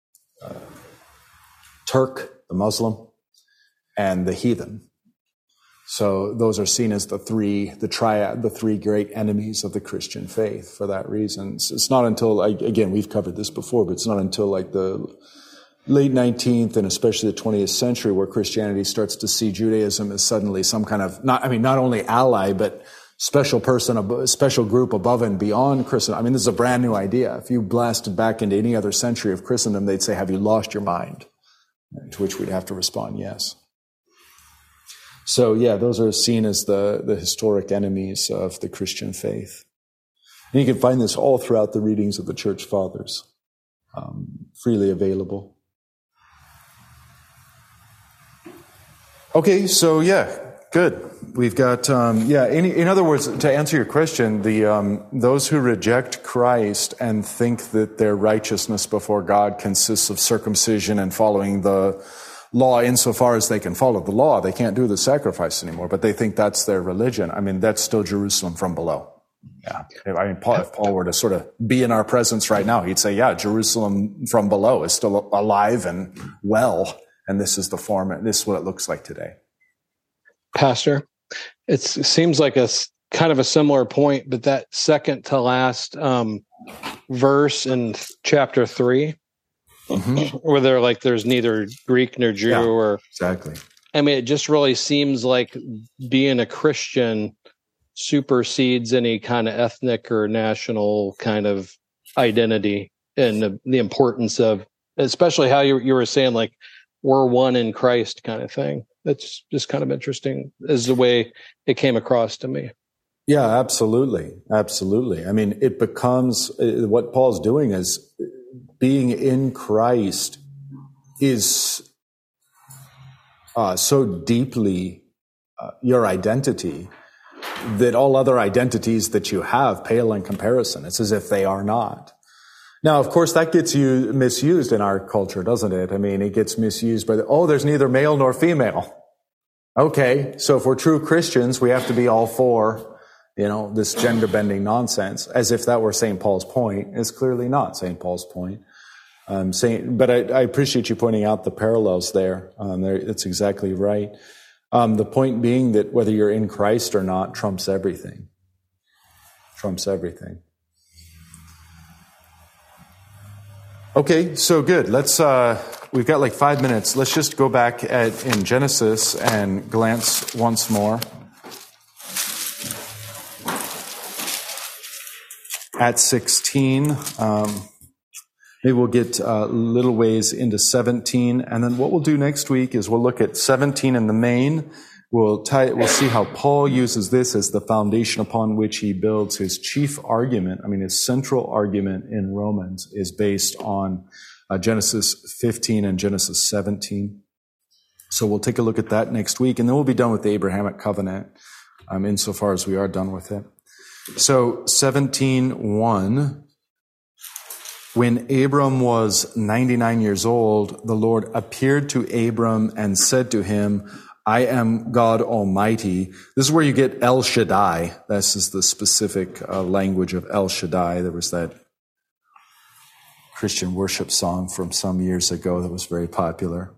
Turk, the Muslim, and the heathen. So those are seen as the three great enemies of the Christian faith for that reason. It's not until, again, we've covered this before, but it's not until like the late 19th and especially the 20th century where Christianity starts to see Judaism as suddenly some kind of, not only ally, but special group above and beyond Christendom. I mean, this is a brand new idea. If you blasted back into any other century of Christendom, they'd say, have you lost your mind? To which we'd have to respond, yes. So, yeah, those are seen as the historic enemies of the Christian faith. And you can find this all throughout the readings of the church fathers, freely available. Okay, so, yeah, good. We've got, in other words, to answer your question, those who reject Christ and think that their righteousness before God consists of circumcision and following the law insofar as they can follow the law. They can't do the sacrifice anymore, but they think that's their religion. I mean, that's still Jerusalem from below. Yeah. I mean, if Paul were to sort of be in our presence right now, he'd say, yeah, Jerusalem from below is still alive and well, and this is the form, and this is what it looks like today. Pastor, it seems like a kind of a similar point, but that second to last verse in chapter 3, where they're like, there's neither Greek nor Jew, or exactly. I mean, it just really seems like being a Christian supersedes any kind of ethnic or national kind of identity, and the importance of, especially how you were saying, like, we're one in Christ kind of thing. That's just kind of interesting is the way it came across to me. Yeah, absolutely. Absolutely. I mean, it becomes, what Paul's doing is being in Christ is so deeply your identity that all other identities that you have pale in comparison. It's as if they are not. Now, of course, that gets misused in our culture, doesn't it? I mean, it gets misused by there's neither male nor female. Okay, so if we're true Christians, we have to be all for, this gender-bending nonsense, as if that were St. Paul's point. It's clearly not St. Paul's point. But I appreciate you pointing out the parallels there. It's exactly right. The point being that whether you're in Christ or not trumps everything. Trumps everything. Okay, so good. We've got like 5 minutes. Let's just go back in Genesis and glance once more at 16. Maybe we'll get a little ways into 17. And then what we'll do next week is we'll look at 17 in the main. We'll see how Paul uses this as the foundation upon which he builds his chief argument. His central argument in Romans is based on Genesis 15 and Genesis 17. So we'll take a look at that next week, and then we'll be done with the Abrahamic covenant, insofar as we are done with it. So 17:1. When Abram was 99 years old, the Lord appeared to Abram and said to him, I am God Almighty. This is where you get El Shaddai. This is the specific language of El Shaddai. There was that Christian worship song from some years ago that was very popular.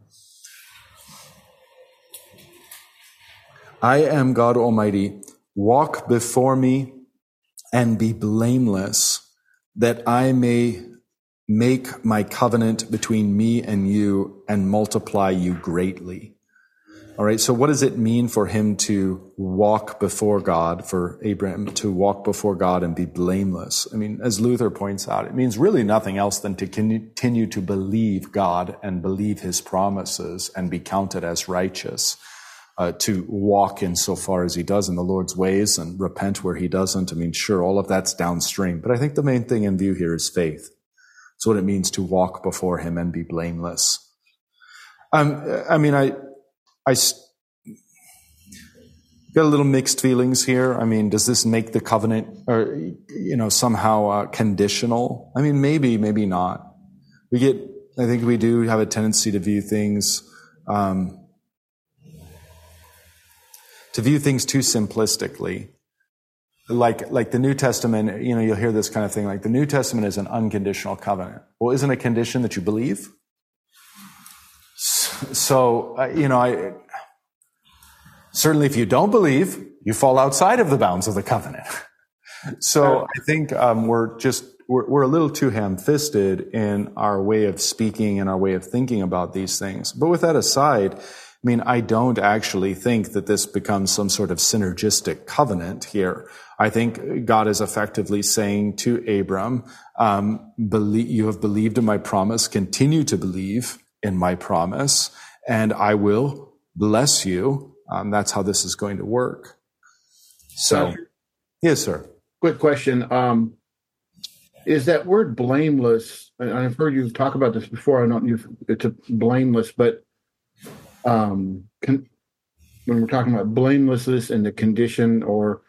I am God Almighty. Walk before me and be blameless, that I may make my covenant between me and you and multiply you greatly. All right, so what does it mean for him to walk before God, for Abraham to walk before God and be blameless? As Luther points out, it means really nothing else than to continue to believe God and believe his promises and be counted as righteous, to walk insofar as he does in the Lord's ways and repent where he doesn't. Sure, all of that's downstream, but I think the main thing in view here is faith. It's what it means to walk before him and be blameless. I got a little mixed feelings here. Does this make the covenant, or somehow conditional? Maybe, maybe not. I think we do have a tendency to view things too simplistically. Like the New Testament, you'll hear this kind of thing. Like the New Testament is an unconditional covenant. Well, isn't a condition that you believe? So, certainly if you don't believe, you fall outside of the bounds of the covenant. So I think we're a little too ham-fisted in our way of speaking and our way of thinking about these things. But with that aside, I don't actually think that this becomes some sort of synergistic covenant here. I think God is effectively saying to Abram, you have believed in my promise, continue to believe in my promise, and I will bless you. That's how this is going to work. So, yes, sir. Quick question. Is that word blameless, and I've heard you talk about this before, it's a blameless, but when we're talking about blamelessness and the condition, or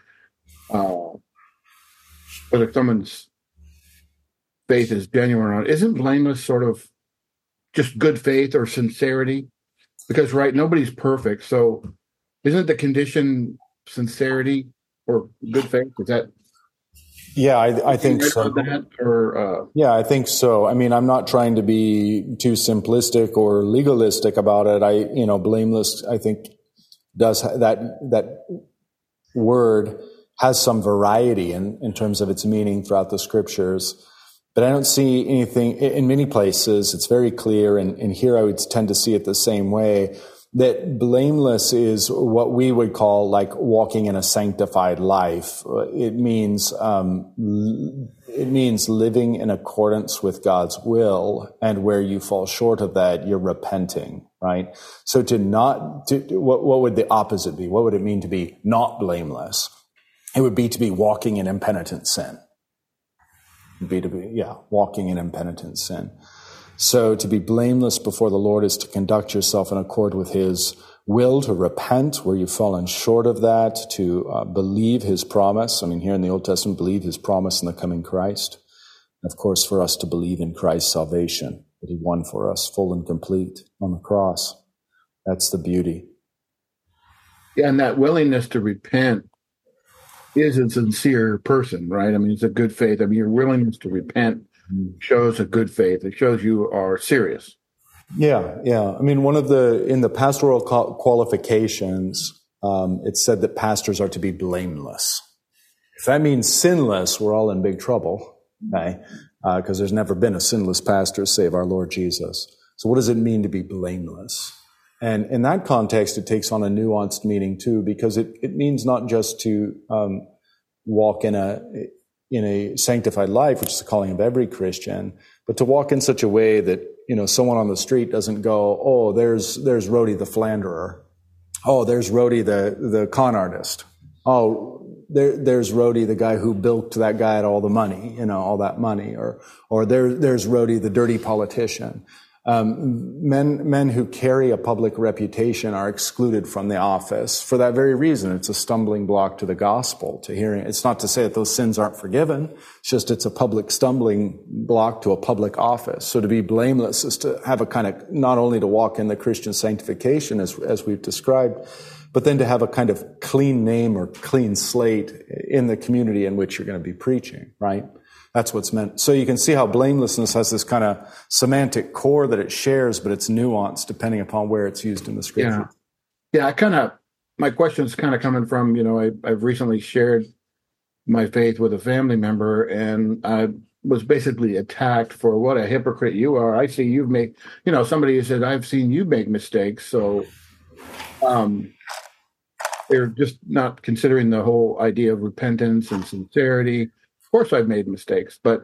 whether someone's faith is genuine or not, isn't blameless sort of just good faith or sincerity? Because, right, nobody's perfect. So isn't the condition sincerity or good faith? Is that? Yeah, I think so. Yeah, I think so. I'm not trying to be too simplistic or legalistic about it. Blameless, I think, does that word has some variety in terms of its meaning throughout the scriptures. But I don't see anything in many places. It's very clear, and here I would tend to see it the same way, that blameless is what we would call like walking in a sanctified life. It means living in accordance with God's will, and where you fall short of that, you're repenting, right? So what would the opposite be? What would it mean to be not blameless? It would be to be walking in impenitent sin. Walking in impenitent sin. So to be blameless before the Lord is to conduct yourself in accord with his will to repent where you've fallen short of that, to believe his promise. I mean, here in the Old Testament, believe his promise in the coming Christ. And of course, for us to believe in Christ's salvation that he won for us, full and complete on the cross. That's the beauty. Yeah, and that willingness to repent is a sincere person, right? I mean, it's a good faith. I mean, your willingness to repent shows a good faith. It shows you are serious. Yeah. I mean, in the pastoral qualifications, it said that pastors are to be blameless. If that means sinless, we're all in big trouble, okay? Because there's never been a sinless pastor save our Lord Jesus. So what does it mean to be blameless? And in that context, it takes on a nuanced meaning too, because it means not just to walk in a sanctified life, which is the calling of every Christian, but to walk in such a way that, someone on the street doesn't go, oh, there's Rhodey the philanderer. Oh, there's Rhodey the con artist. Oh, there's Rhodey the guy who bilked that guy at all the money, all that money. Or there's Rhodey the dirty politician. Men who carry a public reputation are excluded from the office for that very reason. It's a stumbling block to the gospel, to hearing. It's not to say that those sins aren't forgiven. It's just it's a public stumbling block to a public office. So to be blameless is to have a kind of, not only to walk in the Christian sanctification as we've described, but then to have a kind of clean name or clean slate in the community in which you're going to be preaching, right? That's what's meant. So you can see how blamelessness has this kind of semantic core that it shares, but it's nuanced depending upon where it's used in the scripture. Yeah, my question's kind of coming from, I've recently shared my faith with a family member, and I was basically attacked for what a hypocrite you are. I see you've made, somebody said, I've seen you make mistakes. So they're just not considering the whole idea of repentance and sincerity. Of course, I've made mistakes, but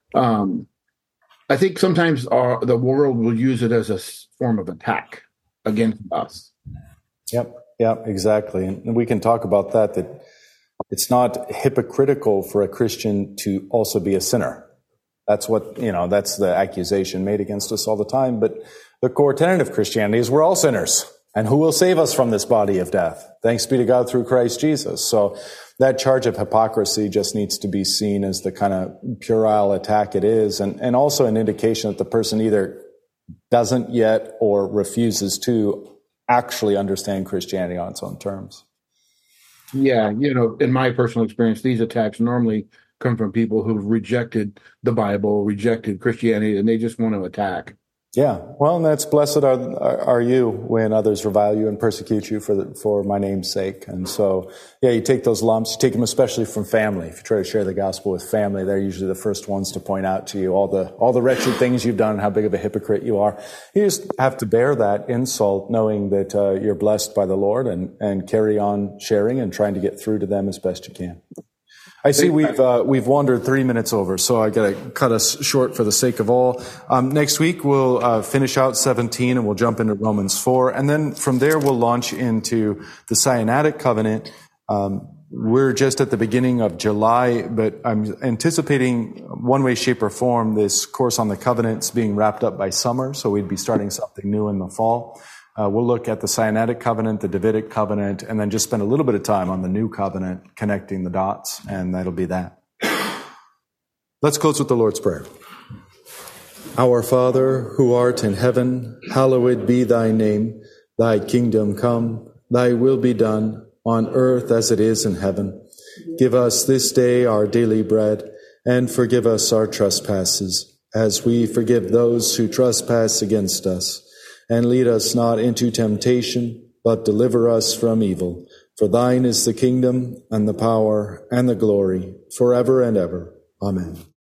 I think sometimes the world will use it as a form of attack against us. Yep, exactly. And we can talk about that it's not hypocritical for a Christian to also be a sinner. That's what, that's the accusation made against us all the time. But the core tenet of Christianity is we're all sinners. And who will save us from this body of death? Thanks be to God through Christ Jesus. So that charge of hypocrisy just needs to be seen as the kind of puerile attack it is, and also an indication that the person either doesn't yet or refuses to actually understand Christianity on its own terms. Yeah, in my personal experience, these attacks normally come from people who've rejected the Bible, rejected Christianity, and they just want to attack. Yeah, well, and that's blessed are you when others revile you and persecute you for my name's sake. And so, you take those lumps, you take them especially from family. If you try to share the gospel with family, they're usually the first ones to point out to you all the wretched things you've done and how big of a hypocrite you are. You just have to bear that insult, knowing that you're blessed by the Lord, and carry on sharing and trying to get through to them as best you can. I see we've wandered 3 minutes over, so I got to cut us short for the sake of all. Next week we'll finish out 17 and we'll jump into Romans 4, and then from there we'll launch into the Sinaitic Covenant. We're just at the beginning of July, but I'm anticipating one way, shape, or form this course on the covenants being wrapped up by summer, so we'd be starting something new in the fall. We'll look at the Sinaitic Covenant, the Davidic Covenant, and then just spend a little bit of time on the New Covenant, connecting the dots, and that'll be that. Let's close with the Lord's Prayer. Our Father, who art in heaven, hallowed be thy name. Thy kingdom come, thy will be done, on earth as it is in heaven. Give us this day our daily bread, and forgive us our trespasses, as we forgive those who trespass against us. And lead us not into temptation, but deliver us from evil. For thine is the kingdom, and the power, and the glory, forever and ever. Amen.